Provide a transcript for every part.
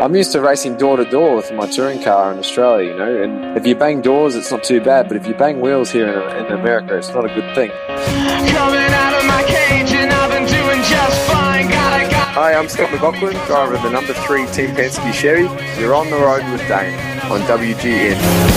I'm used to racing door to door with my touring car in Australia, you know, and if you bang doors, it's not too bad, but if you bang wheels here in America, it's not a good thing. Coming out of my cage and I've been doing just fine. Hi, I'm Scott McLaughlin, driver of the number 3 Team Penske Chevy. You're on the road with Dane on WGN.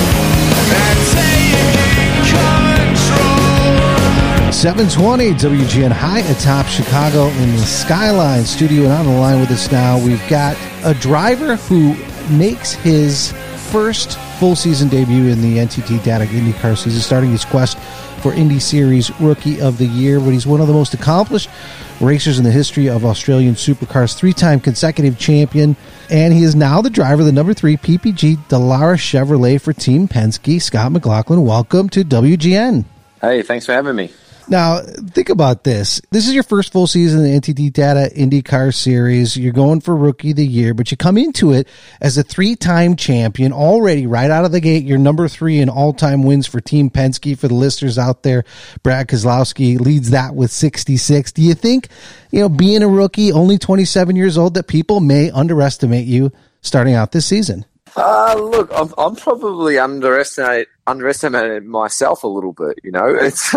720 WGN high atop Chicago in the Skyline studio, and on the line with us now we've got a driver who makes his first full season debut in the NTT Data IndyCar season, starting his quest for Indy Series Rookie of the Year. But he's one of the most accomplished racers in the history of Australian supercars, 3-time consecutive champion, and he is now the driver of the number 3 PPG Dallara Chevrolet for Team Penske. Scott McLaughlin, welcome to WGN. Hey, thanks for having me. Now, think about this. This is your first full season in the NTT Data IndyCar Series. You're going for Rookie of the Year, but you come into it as a 3-time champion already right out of the gate. You're number 3 in all-time wins for Team Penske. For the listeners out there, Brad Keselowski leads that with 66. Do you think, being a rookie, only 27 years old, that people may underestimate you starting out this season? Look, I'm probably underestimated myself a little bit. It's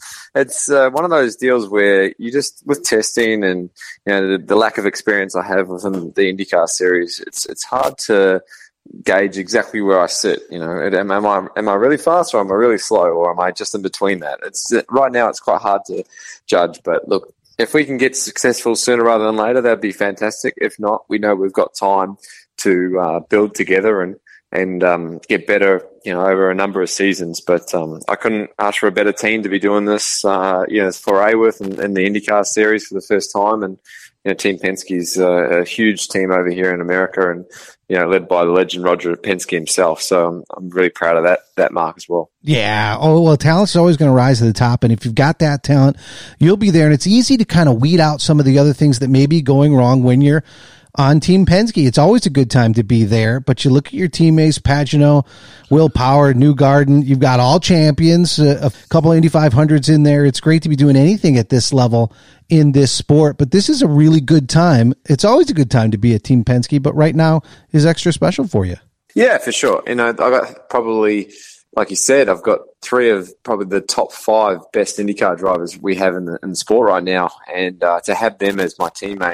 one of those deals where you just, with testing and the lack of experience I have within the IndyCar series, it's hard to gauge exactly where I sit. Am I really fast, or am I really slow, or am I just in between that? Right now it's quite hard to judge. But look, if we can get successful sooner rather than later, that'd be fantastic. If not, we know we've got time to build together and get better, over a number of seasons. But I couldn't ask for a better team to be doing this, foray with in the IndyCar series for the first time. And Team Penske's a huge team over here in America, and led by the legend Roger Penske himself. So I'm really proud of that mark as well. Yeah. Oh, well, talent's always going to rise to the top, and if you've got that talent, you'll be there. And it's easy to kind of weed out some of the other things that may be going wrong when you're on Team Penske. It's always a good time to be there, but you look at your teammates, Pagenaud, Will Power, Newgarden, you've got all champions, a couple of Indy 500s in there. It's great to be doing anything at this level in this sport, but this is a really good time. It's always a good time to be at Team Penske, but right now is extra special for you. Yeah, for sure. I got probably, like you said, I've got 3 of probably the top 5 best IndyCar drivers we have in the sport right now, and to have them as my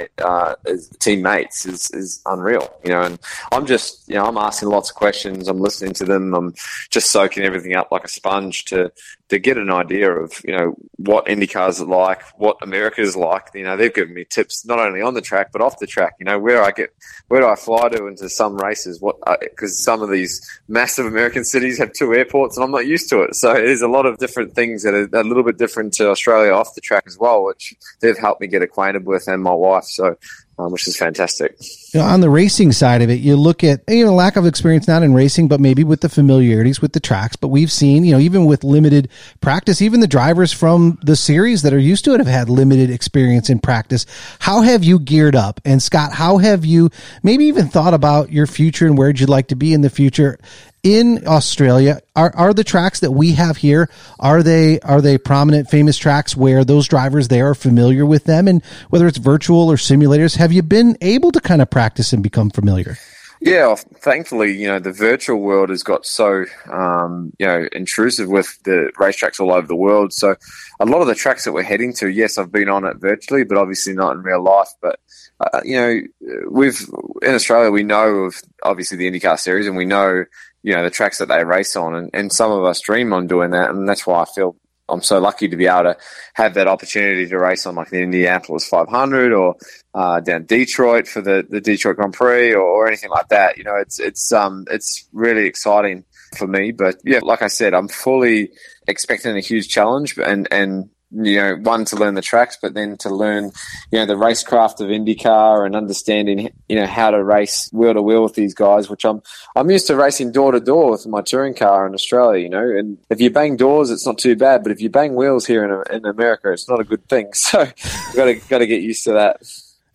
as teammates is unreal. And I'm just, I'm asking lots of questions. I'm listening to them. I'm just soaking everything up like a sponge to get an idea of what IndyCars are like, what America is like. They've given me tips not only on the track but off the track. Where do I fly to into some races? Because some of these massive American cities have 2 airports, and I'm not used to it. So there's a lot of different things that are a little bit different to Australia off the track as well, which they've helped me get acquainted with, and my wife. So, which is fantastic. On the racing side of it, you look at lack of experience, not in racing, but maybe with the familiarities with the tracks. But we've seen, even with limited practice, even the drivers from the series that are used to it have had limited experience in practice. How have you geared up? And Scott, how have you maybe even thought about your future and where you'd like to be in the future in Australia? Are the tracks that we have here, are they prominent, famous tracks where those drivers there are familiar with them? And whether it's virtual or simulators, have you been able to kind of practice and become familiar? Yeah, thankfully, the virtual world has got so, intrusive with the racetracks all over the world. So a lot of the tracks that we're heading to, yes, I've been on it virtually, but obviously not in real life. But, in Australia, we know of obviously the IndyCar series, and we know, the tracks that they race on, and some of us dream on doing that. And that's why I feel I'm so lucky to be able to have that opportunity to race on like the Indianapolis 500 or down Detroit for the Detroit Grand Prix or anything like that. It's really exciting for me. But yeah, like I said, I'm fully expecting a huge challenge and one, to learn the tracks, but then to learn, the racecraft of IndyCar and understanding, how to race wheel to wheel with these guys, which I'm used to racing door to door with my touring car in Australia, and if you bang doors, it's not too bad, but if you bang wheels here in America, it's not a good thing. So got to get used to that.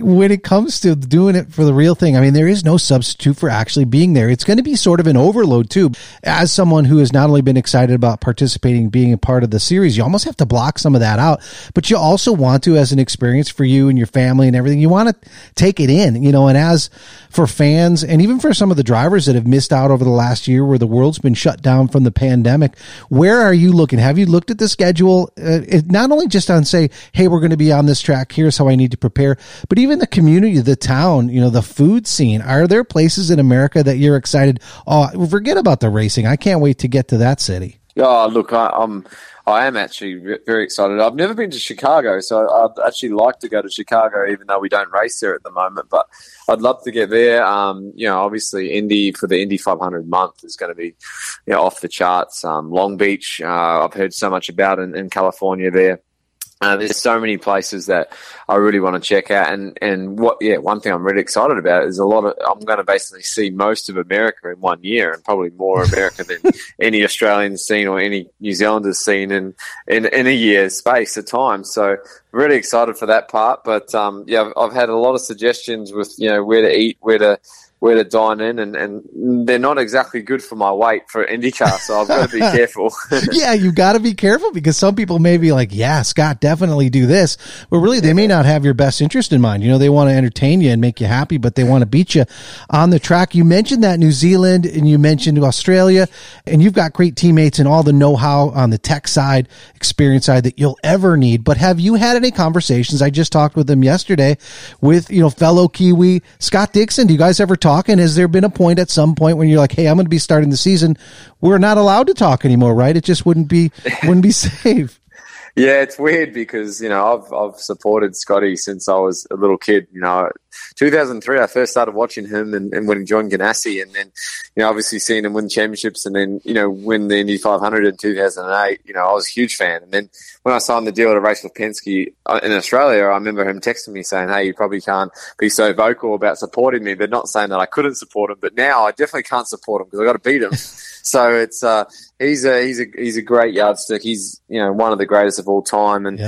when it comes to doing it for the real thing, I mean, there is no substitute for actually being there. It's going to be sort of an overload too. As someone who has not only been excited about participating, being a part of the series, you almost have to block some of that out, but you also want to, as an experience for you and your family and everything, you want to take it in, you know, and as for fans and even for some of the drivers that have missed out over the last year where the world's been shut down from the pandemic, where are you looking? Have you looked at the schedule? Not only just on say, hey, we're going to be on this track, here's how I need to prepare, but even the community, the town, you know, the food scene. Are there places in America that you're excited? Oh, forget about the racing. I can't wait to get to that city. Oh, look, I am actually very excited. I've never been to Chicago, so I'd actually like to go to Chicago, even though we don't race there at the moment. But I'd love to get there. You know, obviously, Indy for the Indy 500 month is going to be, you know, off the charts. Long Beach, I've heard so much about in California there. There's so many places that I really want to check out, and one thing I'm really excited about is I'm going to basically see most of America in 1 year, and probably more America than any Australian scene or any New Zealander's seen in a year's space of time. So really excited for that part. But I've had a lot of suggestions with, you know, where to eat, where to dine in, and they're not exactly good for my weight for IndyCar, so I've got to be careful. Yeah, you got to be careful because some people may be like, yeah, Scott, definitely do this. But really, they may not have your best interest in mind. You know, they want to entertain you and make you happy, but they want to beat you on the track. You mentioned that New Zealand and you mentioned Australia, and you've got great teammates and all the know-how on the tech side, experience side that you'll ever need. But have you had any conversations? I just talked with them yesterday with, you know, fellow Kiwi Scott Dixon. Do you guys ever talk? And has there been a point at some point when you're like, hey, I'm going to be starting the season, we're not allowed to talk anymore, right? It just wouldn't be safe. Yeah, it's weird because, you know, I've supported Scotty since I was a little kid. You know, 2003, I first started watching him and when he joined Ganassi, and then, you know, obviously seeing him win championships and then, you know, win the Indy 500 in 2008. You know, I was a huge fan. And then when I signed the deal to race with Penske in Australia, I remember him texting me saying, hey, you probably can't be so vocal about supporting me, but not saying that I couldn't support him. But now I definitely can't support him because I've got to beat him. So it's he's a great yardstick. He's, you know, one of the greatest of all time, and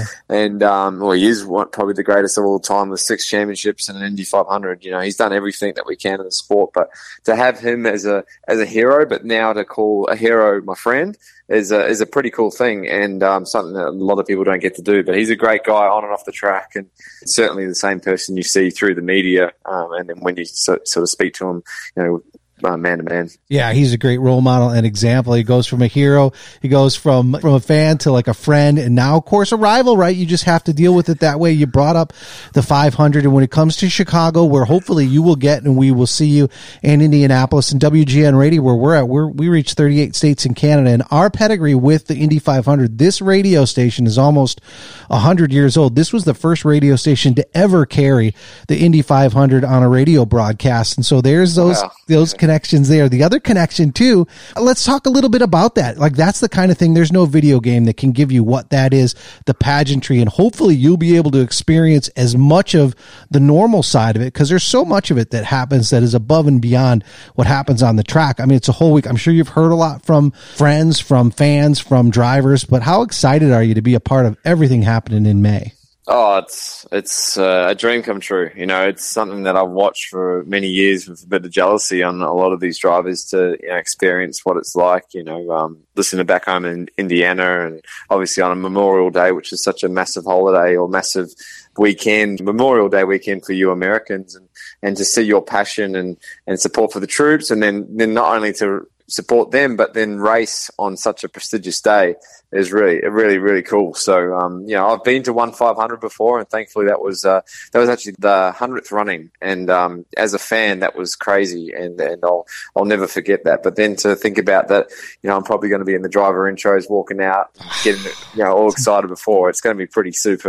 he is probably the greatest of all time with 6 championships and an Indy 500. You know, he's done everything that we can in the sport. But to have him as a hero, but now to call a hero my friend is a pretty cool thing, and something that a lot of people don't get to do. But he's a great guy on and off the track, and certainly the same person you see through the media, and then when you sort of speak to him, you know, man to man. Yeah, he's a great role model and example. He goes from a hero, he goes from a fan to like a friend, and now, of course, a rival, right? You just have to deal with it that way. You brought up the 500, and when it comes to Chicago, where hopefully you will get, and we will see you in Indianapolis and WGN Radio, where we're at, we reach 38 states in Canada, and our pedigree with the Indy 500, this radio station is almost 100 years old. This was the first radio station to ever carry the Indy 500 on a radio broadcast, and so there's those connections there. The other connection too, let's talk a little bit about that. Like, that's the kind of thing, there's no video game that can give you what that is, the pageantry, and hopefully you'll be able to experience as much of the normal side of it, because there's so much of it that happens that is above and beyond what happens on the track. I mean, it's a whole week. I'm sure you've heard a lot from friends, from fans, from drivers, but how excited are you to be a part of everything happening in May? Oh, it's a dream come true. You know, it's something that I've watched for many years with a bit of jealousy on a lot of these drivers to, you know, experience what it's like. You know, listening back home in Indiana, and obviously on a Memorial Day, which is such a massive holiday or massive weekend, Memorial Day weekend for you Americans, and to see your passion and support for the troops, and then not only to support them, but then race on such a prestigious day is really cool. So, you know, I've been to 1-500 before, and thankfully that was actually the 100th running. And, as a fan, that was crazy, and I'll never forget that. But then to think about that, you know, I'm probably going to be in the driver intros, walking out, getting, you know, all excited before. It's going to be pretty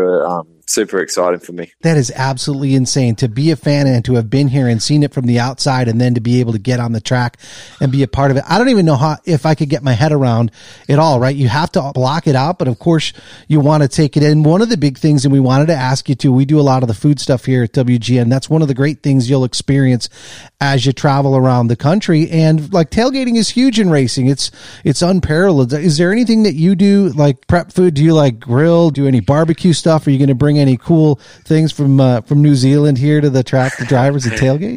super exciting for me. That is absolutely insane to be a fan and to have been here and seen it from the outside, and then to be able to get on the track and be a part of it. I don't even know if I could get my head around it all, right? You have to block it out, but of course you want to take it in. One of the big things, and we wanted to ask you too, we do a lot of the food stuff here at WGN. That's one of the great things you'll experience as you travel around the country. And like, tailgating is huge in racing. It's unparalleled. Is there anything that you do, like prep food? Do you like grill? Do any barbecue stuff? Are you going to bring bring any cool things from New Zealand here to the track, the drivers at tailgate?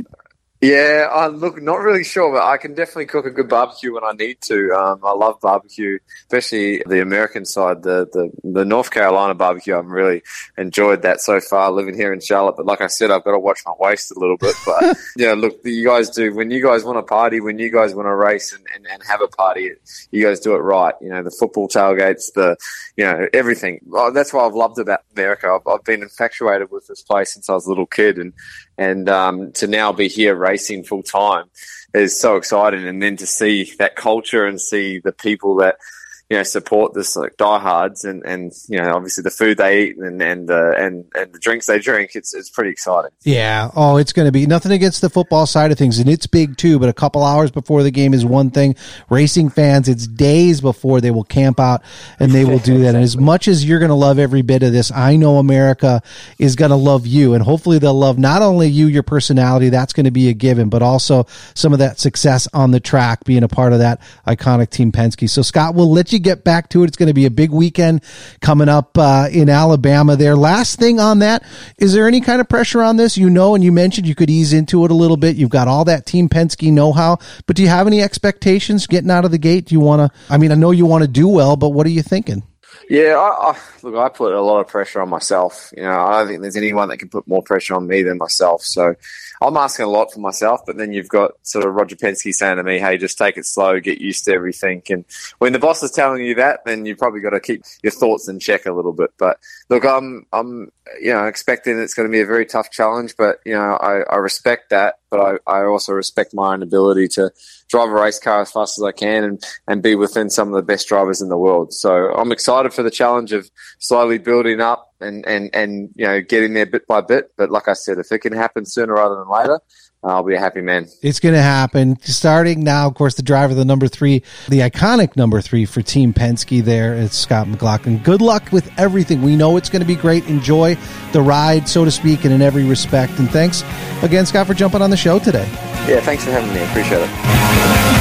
Yeah, look, not really sure, but I can definitely cook a good barbecue when I need to. I love barbecue, especially the American side, the North Carolina barbecue. I've really enjoyed that so far living here in Charlotte. But like I said, I've got to watch my waist a little bit. But yeah, look, you guys do, when you guys want to party, when you guys want to race and have a party, you guys do it right. You know, the football tailgates, everything. Well, that's what I've loved about America. I've been infatuated with this place since I was a little kid, and to now be here racing full time is so exciting. And then to see that culture and see the people that, support this, like diehards, and obviously the food they eat and the drinks they drink, it's pretty exciting. Yeah. Oh, it's going to be nothing against the football side of things, and it's big too, but a couple hours before the game is one thing. Racing fans, it's days before they will camp out and they will do that. And as much as you're going to love every bit of this, I know America is going to love you, and hopefully they'll love not only you, your personality, that's going to be a given, but also some of that success on the track, being a part of that iconic Team Penske. So Scott, we'll let you get back to it. It's going to be a big weekend coming up in Alabama there. Last thing on that, is there any kind of pressure on this? And you mentioned you could ease into it a little bit. You've got all that Team Penske know-how, but do you have any expectations getting out of the gate? Do you want to, I know you want to do well, but what are you thinking? Yeah, I put a lot of pressure on myself. I don't think there's anyone that can put more pressure on me than myself. So I'm asking a lot for myself, but then you've got sort of Roger Penske saying to me, hey, just take it slow, get used to everything. And when the boss is telling you that, then you probably got to keep your thoughts in check a little bit. But look, I'm expecting it's going to be a very tough challenge, but, I respect that, but I also respect my own ability to drive a race car as fast as I can and be within some of the best drivers in the world. So I'm excited for the challenge of slowly building up and getting there bit by bit. But like I said, if it can happen sooner rather than later, I'll be a happy man. It's going to happen. Starting now, of course, the driver, the number 3, the iconic number 3 for Team Penske there, it's Scott McLaughlin. Good luck with everything. We know it's going to be great. Enjoy the ride, so to speak, and in every respect. And thanks again, Scott, for jumping on the show today. Yeah, thanks for having me. I appreciate it.